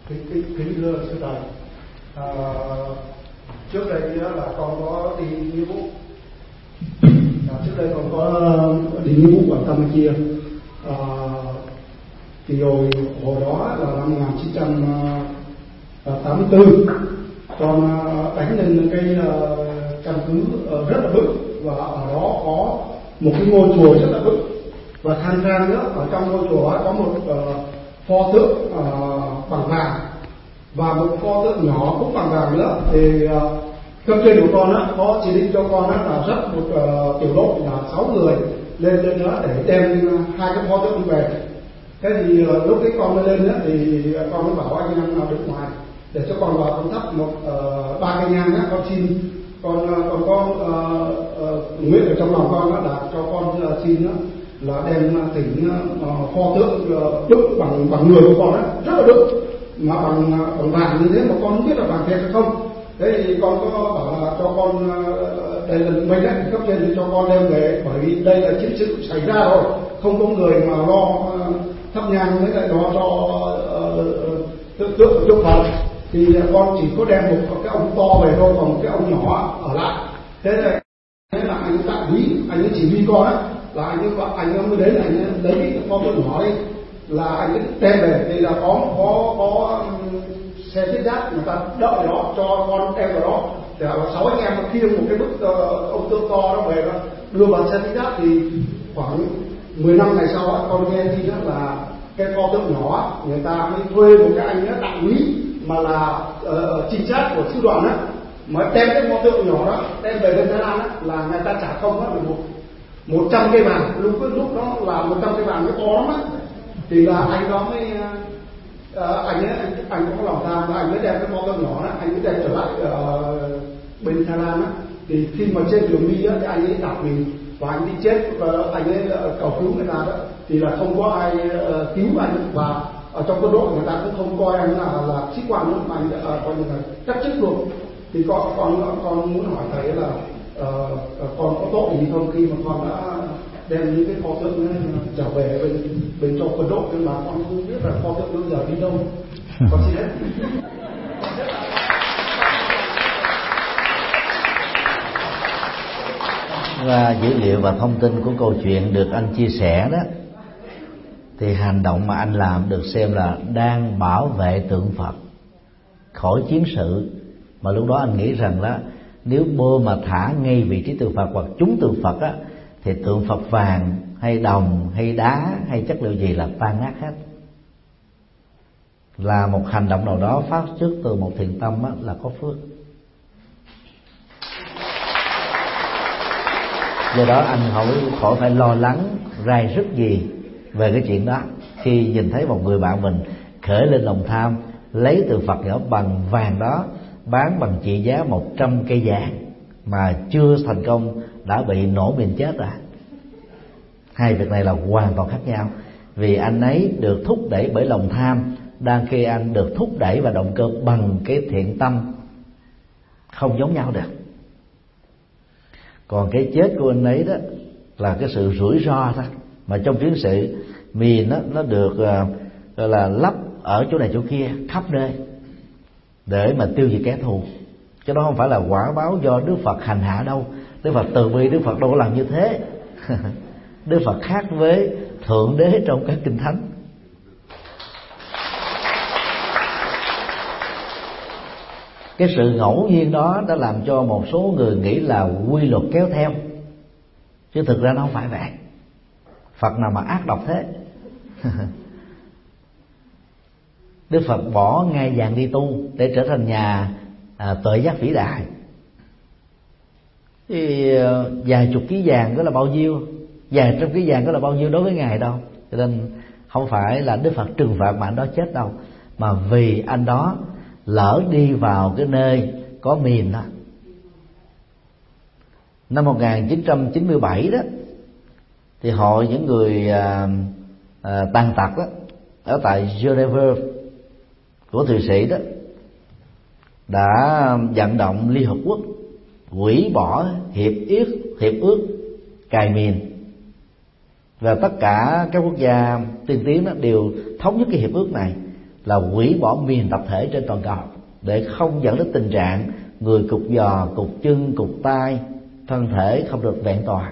Kính thưa sư thầy, trước đây là con có đi nghĩa vụ. Trước đây con có đi nghĩa vụ ở Campuchia. Thì hồi đó là năm 1984, con đánh lên cái căn cứ rất là vững, và ở đó có một cái ngôi chùa rất là vững, và tham gia nữa ở trong ngôi chùa đó có một pho tượng bằng vàng và một pho tượng nhỏ cũng bằng vàng nữa. Thì cấp trên của con có chỉ định cho con là dắt một tiểu đội là 6 người lên đó để đem hai cái pho tượng về. Thế thì lúc đấy con lên thì con mới bảo anh em nào đứng ngoài để cho con vào con thắp một 3 cây nhang á. Con xin con có nguyện ở trong lòng con là cho con xin là đem thỉnh pho tượng đúc bằng người của con rất là đúc mà bằng vàng như thế, mà con không biết là vàng thiệt hay không. Thế thì con có bảo là cho con đây là mình đấy, cấp trên thì cho con đem về, bởi vì đây là chiến sự xảy ra rồi, không có người mà lo thắp nhang với lại lo cho tượng Đức Phật. Thì con chỉ có đem một cái ông to về thôi, còn cái ông nhỏ ở lại. Thế là anh đại úy, anh ấy chỉ huy con là anh mới đến, anh ấy lấy cái pho tượng nhỏ đi là anh ấy đem về. Thì là có xe thiết giáp người ta đợi đó cho con đem vào đó, để 6 anh em khiêng một cái bức ông tượng to đó về đó đưa vào xe thiết giáp. Thì khoảng 10 năm ngày sau con nghe tin là cái pho tượng nhỏ người ta mới thuê một cái anh đại úy mà là trinh sát của sư đoàn mới đem cái pho tượng nhỏ đó đem về bên Thái Lan là người ta trả công được 100 cây vàng. Lúc đó là 100 cây vàng mới to lắm thì là anh đó mới anh có lòng tham, anh mới đem cái pho tượng nhỏ anh mới đem trở lại bên Thái Lan Thì khi mà trên đường đi thì anh ấy đạp mình và anh đi chết, và anh ấy cầu cứu người ta thì là không có ai cứu anh, và ở trong quân đội người ta cũng không coi anh là sĩ quan nữa, mà anh coi như là cắt chức luôn. Thì con muốn hỏi thầy là con có tội gì không khi mà con đã đem những cái pho tượng trở về bên trong quân đội, nhưng mà con không biết là pho tượng bây giờ đi đâu. Con xin hết. Và dữ liệu và thông tin của câu chuyện được anh chia sẻ đó, thì hành động mà anh làm được xem là đang bảo vệ tượng Phật khỏi chiến sự. Mà lúc đó anh nghĩ rằng đó, nếu bom mà thả ngay vị trí tượng Phật hoặc trúng tượng Phật thì tượng Phật vàng hay đồng hay đá hay chất liệu gì là tan nát hết. Là một hành động nào đó phát xuất từ một thiện tâm là có phước. Do đó anh khỏi phải lo lắng rai rứt gì về cái chuyện đó. Khi nhìn thấy một người bạn mình khởi lên lòng tham, lấy tượng Phật nhỏ bằng vàng đó bán bằng trị giá 100 cây vàng mà chưa thành công đã bị nổ mìn chết rồi. Hai việc này là hoàn toàn khác nhau. Vì anh ấy được thúc đẩy bởi lòng tham, đang khi anh được thúc đẩy và động cơ bằng cái thiện tâm, không giống nhau được. Còn cái chết của anh ấy đó là cái sự rủi ro thôi. Mà trong chiến sự mìn nó được gọi là lắp ở chỗ này chỗ kia khắp nơi để mà tiêu diệt kẻ thù, chứ đó không phải là quả báo do Đức Phật hành hạ đâu. Đức Phật từ bi, Đức Phật đâu có làm như thế. Đức Phật khác với Thượng Đế trong các kinh thánh. Cái sự ngẫu nhiên đó đã làm cho một số người nghĩ là quy luật kéo theo, chứ thực ra nó không phải vậy. Phật nào mà ác độc thế. Đức Phật bỏ ngai vàng đi tu để trở thành nhà tuệ giác vĩ đại. Thì vài chục ký vàng đó là bao nhiêu, vài trăm ký vàng đó là bao nhiêu đối với Ngài đâu. Cho nên không phải là Đức Phật trừng phạt mà anh đó chết đâu, mà vì anh đó lỡ đi vào cái nơi có mìn đó. Năm 1997 đó, thì hội những người tàn tật đó ở tại Geneva của Thụy Sĩ đó đã vận động Liên Hợp Quốc hủy bỏ hiệp ước cài mìn, và tất cả các quốc gia tiên tiến đó đều thống nhất cái hiệp ước này là hủy bỏ miền tập thể trên toàn cầu, để không dẫn đến tình trạng người cụt giò, cụt chân, cụt tay, thân thể không được vẹn toàn.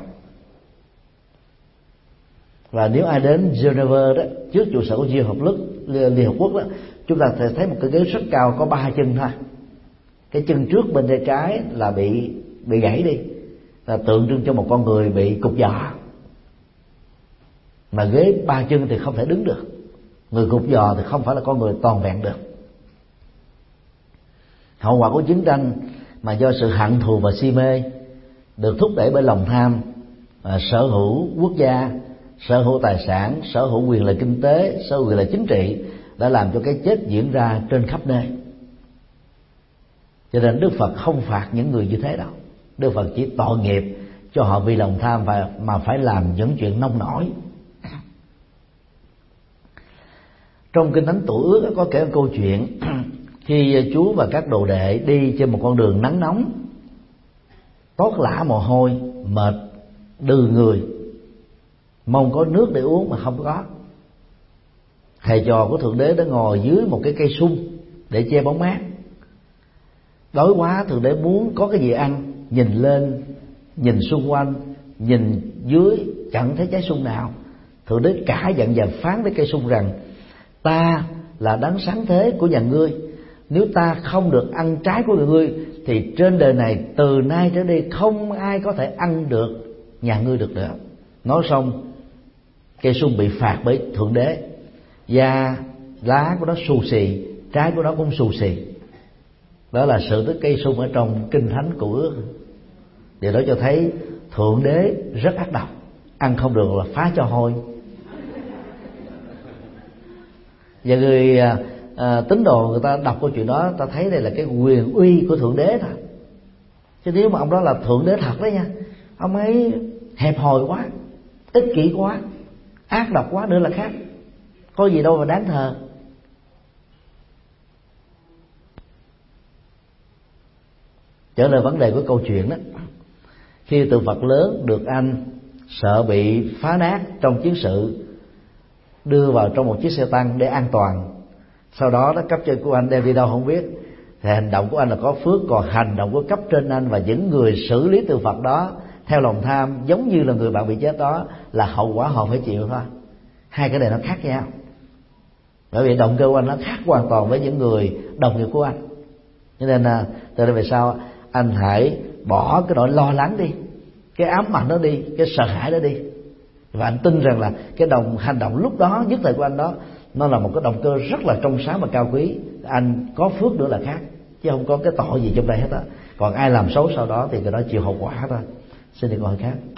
Và nếu ai đến Geneva đó, trước trụ sở của Liên Hợp Quốc đó, chúng ta sẽ thấy một cái ghế rất cao có 3 chân thôi. Cái chân trước bên tay trái là bị gãy đi, là tượng trưng cho một con người bị cụt giò. Mà ghế 3 chân thì không thể đứng được, người cụt giò thì không phải là con người toàn vẹn được. Hậu quả của chiến tranh mà do sự hận thù và si mê được thúc đẩy bởi lòng tham, sở hữu quốc gia, sở hữu tài sản, sở hữu quyền lợi kinh tế, sở hữu quyền lợi chính trị, đã làm cho cái chết diễn ra trên khắp nơi. Cho nên Đức Phật không phạt những người như thế đâu. Đức Phật chỉ tội nghiệp cho họ vì lòng tham mà phải làm những chuyện nông nổi. Trong Kinh Thánh Tụ Ước có kể một câu chuyện khi Chúa và các đồ đệ đi trên một con đường nắng nóng, toát lả mồ hôi, mệt đừ người, mong có nước để uống mà không có. Thầy trò của Thượng Đế đã ngồi dưới một cái cây sung để che bóng mát. Đói quá, Thượng Đế muốn có cái gì ăn, nhìn lên, nhìn xung quanh, nhìn dưới, chẳng thấy trái sung nào. Thượng Đế cả giận và phán với cây sung rằng: ta là đấng sáng thế của nhà ngươi, nếu ta không được ăn trái của nhà ngươi thì trên đời này từ nay trở đi không ai có thể ăn được nhà ngươi được nữa. Nói xong, cây sung bị phạt bởi Thượng Đế, da lá của nó xù xì, trái của nó cũng xù xì. Đó là sự tích cây sung ở trong Kinh Thánh Cựu Ước. Điều đó cho thấy Thượng Đế rất ác độc, ăn không được là phá cho hôi. Và người tín đồ người ta đọc câu chuyện đó, ta thấy đây là cái quyền uy của Thượng Đế thôi. Chứ nếu mà ông đó là Thượng Đế thật đấy nha, ông ấy hẹp hòi quá, ích kỷ quá, ác độc quá nữa là khác. Có gì đâu mà đáng thờ. Trở lại vấn đề của câu chuyện đó, khi tượng Phật lớn được anh sợ bị phá nát trong chiến sự đưa vào trong một chiếc xe tăng để an toàn, sau đó đó cấp trên của anh đem đi đâu không biết, thì hành động của anh là có phước, còn hành động của cấp trên anh và những người xử lý tượng Phật đó theo lòng tham giống như là người bạn bị chết đó, là hậu quả họ phải chịu thôi. Hai cái này nó khác nhau, bởi vì động cơ của anh nó khác hoàn toàn với những người đồng nghiệp của anh. Cho nên là từ đây về sau anh hãy bỏ cái nỗi lo lắng đi, cái ám ảnh đó đi, cái sợ hãi đó đi, và anh tin rằng là cái hành động lúc đó nhất thời của anh đó, nó là một cái động cơ rất là trong sáng và cao quý. Anh có phước nữa là khác, chứ không có cái tội gì trong đây hết á. Còn ai làm xấu sau đó thì người đó chịu hậu quả thôi. Xin đi câu hỏi khác.